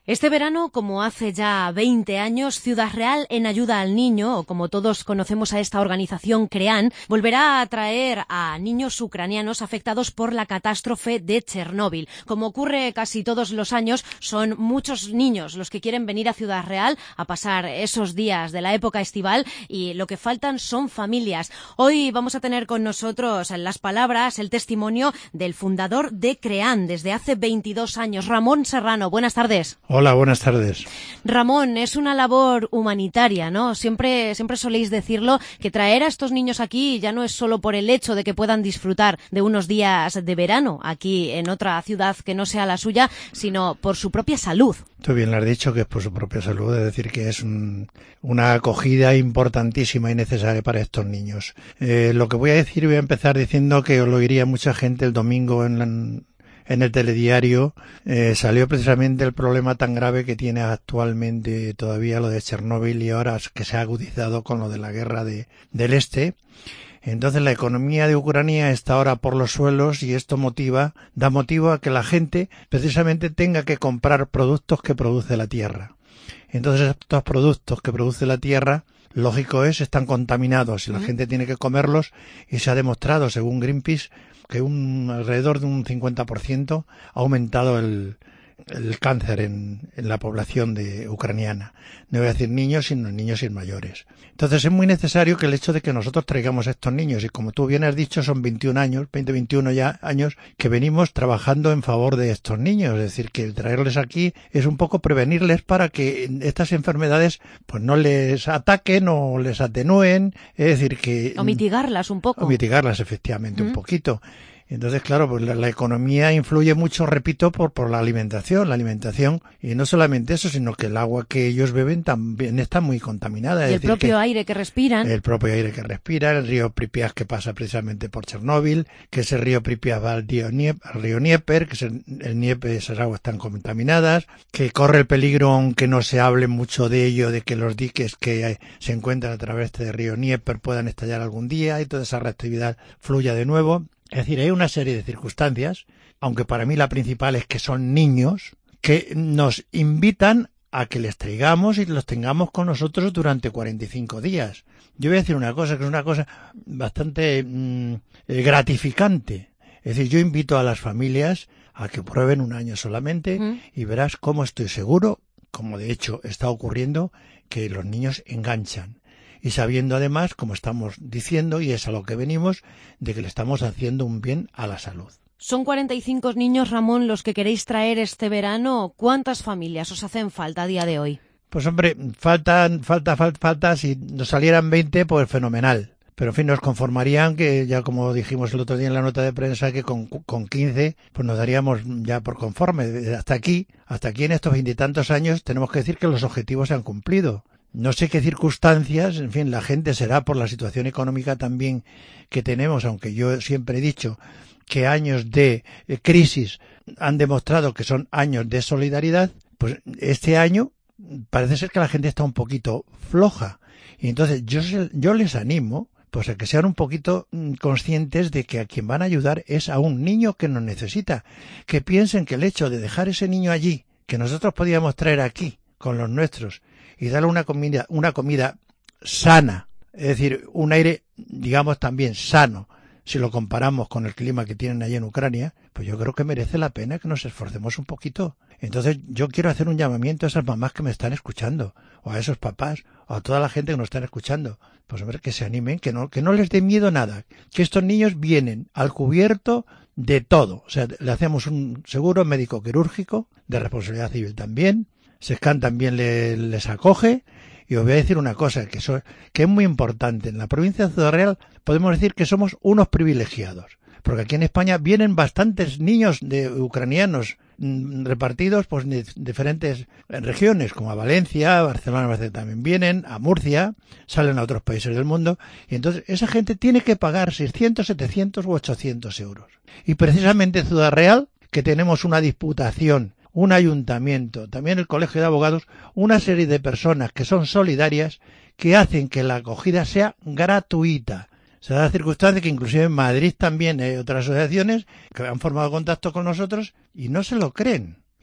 Este verano, como hace ya 20 años, Ciudad Real en Ayuda al Niño, o como todos conocemos a esta organización CREAN, volverá a atraer a niños ucranianos afectados por la catástrofe de Chernóbil. Como ocurre casi todos los años, son muchos niños los que quieren venir a Ciudad Real a pasar esos días de la época estival y lo que faltan son familias. Hoy vamos a tener con nosotros las palabras, el testimonio del fundador de CREAN desde hace 22 años, Ramón Serrano. Buenas tardes. Hola, buenas tardes. Ramón, es una labor humanitaria, ¿no? Siempre soléis decirlo, que traer a estos niños aquí ya no es solo por el hecho de que puedan disfrutar de unos días de verano aquí en otra ciudad que no sea la suya, sino por su propia salud. Tú bien lo has dicho, que es por su propia salud, es decir, que es una acogida importantísima y necesaria para estos niños. Lo que voy a decir, voy a empezar diciendo que lo oiría mucha gente el domingo en el telediario. Salió precisamente el problema tan grave que tiene actualmente todavía lo de Chernóbil y ahora que se ha agudizado con lo de la guerra del este. Entonces la economía de Ucrania está ahora por los suelos y esto da motivo a que la gente precisamente tenga que comprar productos que produce la tierra. Entonces estos productos que produce la tierra, lógico es, están contaminados y la gente tiene que comerlos, y se ha demostrado, según Greenpeace, que alrededor de un 50% ha aumentado el cáncer en la población ucraniana. No voy a decir niños, sino niños y mayores. Entonces es muy necesario que el hecho de que nosotros traigamos a estos niños, y como tú bien has dicho, son 21 años que venimos trabajando en favor de estos niños. Es decir, que el traerles aquí es un poco prevenirles para que estas enfermedades pues no les ataquen o les atenúen. Es decir, que... O mitigarlas un poco. O mitigarlas, efectivamente, un poquito. Entonces, claro, pues la economía influye mucho, repito, por la alimentación. La alimentación, y no solamente eso, sino que el agua que ellos beben también está muy contaminada. Y el propio aire que respiran. El propio aire que respiran, el río Pripyat que pasa precisamente por Chernóbil, que ese río Pripyat va al río Dnieper, que el Dnieper, esas aguas están contaminadas, que corre el peligro, aunque no se hable mucho de ello, de que los diques que se encuentran a través del río Dnieper puedan estallar algún día y toda esa reactividad fluya de nuevo. Es decir, hay una serie de circunstancias, aunque para mí la principal es que son niños, que nos invitan a que les traigamos y los tengamos con nosotros durante 45 días. Yo voy a decir una cosa, que es una cosa bastante gratificante. Es decir, yo invito a las familias a que prueben un año solamente y verás cómo estoy seguro, como de hecho está ocurriendo, que los niños enganchan. Y sabiendo además, como estamos diciendo, y es a lo que venimos, de que le estamos haciendo un bien a la salud. Son 45 niños, Ramón, los que queréis traer este verano. ¿Cuántas familias os hacen falta a día de hoy? Pues hombre, falta. Si nos salieran 20, pues fenomenal. Pero en fin, nos conformarían que, ya como dijimos el otro día en la nota de prensa, que con 15 pues nos daríamos ya por conforme. Hasta aquí en estos 20 y tantos años tenemos que decir que los objetivos se han cumplido. No sé qué circunstancias, en fin, la gente será por la situación económica también que tenemos, aunque yo siempre he dicho que años de crisis han demostrado que son años de solidaridad, pues este año parece ser que la gente está un poquito floja. Y entonces yo les animo pues a que sean un poquito conscientes de que a quien van a ayudar es a un niño que nos necesita, que piensen que el hecho de dejar ese niño allí, que nosotros podíamos traer aquí con los nuestros, y darle una comida sana, es decir, un aire, digamos, también sano, si lo comparamos con el clima que tienen allí en Ucrania, pues yo creo que merece la pena que nos esforcemos un poquito. Entonces yo quiero hacer un llamamiento a esas mamás que me están escuchando, o a esos papás, o a toda la gente que nos están escuchando, pues hombre, que se animen, que no les dé miedo nada, que estos niños vienen al cubierto de todo. O sea, le hacemos un seguro médico quirúrgico, de responsabilidad civil también, SESCAN también les acoge. Y os voy a decir una cosa que es muy importante. En la provincia de Ciudad Real podemos decir que somos unos privilegiados, porque aquí en España vienen bastantes niños de ucranianos repartidos pues en diferentes regiones, como a Valencia, a Barcelona parece que también vienen, a Murcia, salen a otros países del mundo, y entonces esa gente tiene que pagar 600, 700 u 800 euros. Y precisamente en Ciudad Real, que tenemos una diputación, un ayuntamiento, también el colegio de abogados, una serie de personas que son solidarias, que hacen que la acogida sea gratuita. Se da la circunstancia que inclusive en Madrid también hay otras asociaciones que han formado contacto con nosotros y no se lo creen.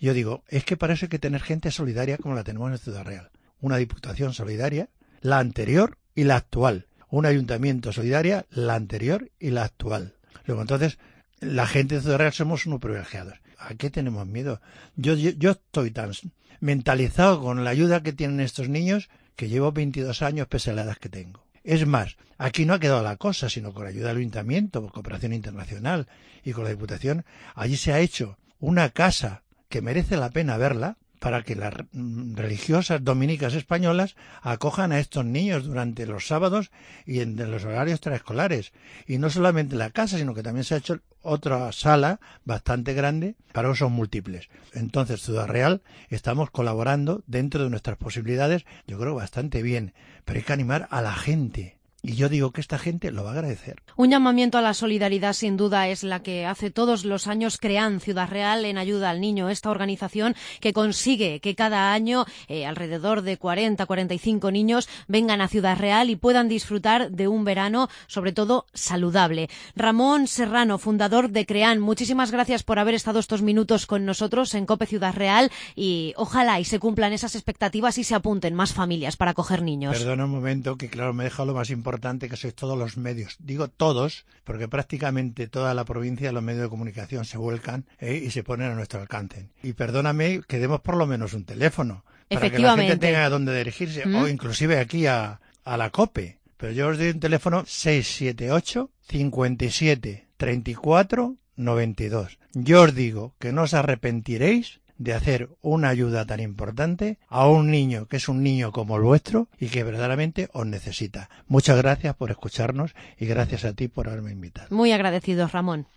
Yo digo, es que para eso hay que tener gente solidaria como la tenemos en Ciudad Real. Una diputación solidaria, la anterior y la actual. Un ayuntamiento solidaria, la anterior y la actual. Luego, entonces, la gente de Ciudad Real somos unos privilegiados. ¿A qué tenemos miedo? Yo estoy tan mentalizado con la ayuda que tienen estos niños que llevo 22 años pese a la edad que tengo. Es más, aquí no ha quedado la cosa, sino con la ayuda del ayuntamiento, con cooperación internacional y con la diputación, allí se ha hecho una casa que merece la pena verla para que las religiosas dominicas españolas acojan a estos niños durante los sábados y en los horarios extraescolares. Y no solamente la casa, sino que también se ha hecho otra sala bastante grande para usos múltiples. Entonces, Ciudad Real, estamos colaborando dentro de nuestras posibilidades, yo creo bastante bien, pero hay que animar a la gente. Y yo digo que esta gente lo va a agradecer. Un llamamiento a la solidaridad, sin duda, es la que hace todos los años CREAN, Ciudad Real en Ayuda al Niño, esta organización que consigue que cada año alrededor de 40-45 niños vengan a Ciudad Real y puedan disfrutar de un verano, sobre todo, saludable. Ramón Serrano, fundador de CREAN, muchísimas gracias por haber estado estos minutos con nosotros en COPE Ciudad Real y ojalá y se cumplan esas expectativas y se apunten más familias para acoger niños. Perdona un momento, que claro, me he dejado lo más importante, que sois todos los medios. Digo todos, porque prácticamente toda la provincia, los medios de comunicación se vuelcan y se ponen a nuestro alcance. Y perdóname que demos por lo menos un teléfono para que la gente tenga a dónde dirigirse, o inclusive aquí a la COPE. Pero yo os doy un teléfono 678 57 34 92. Yo os digo que no os arrepentiréis de hacer una ayuda tan importante a un niño que es un niño como el vuestro y que verdaderamente os necesita. Muchas gracias por escucharnos y gracias a ti por haberme invitado. Muy agradecidos, Ramón.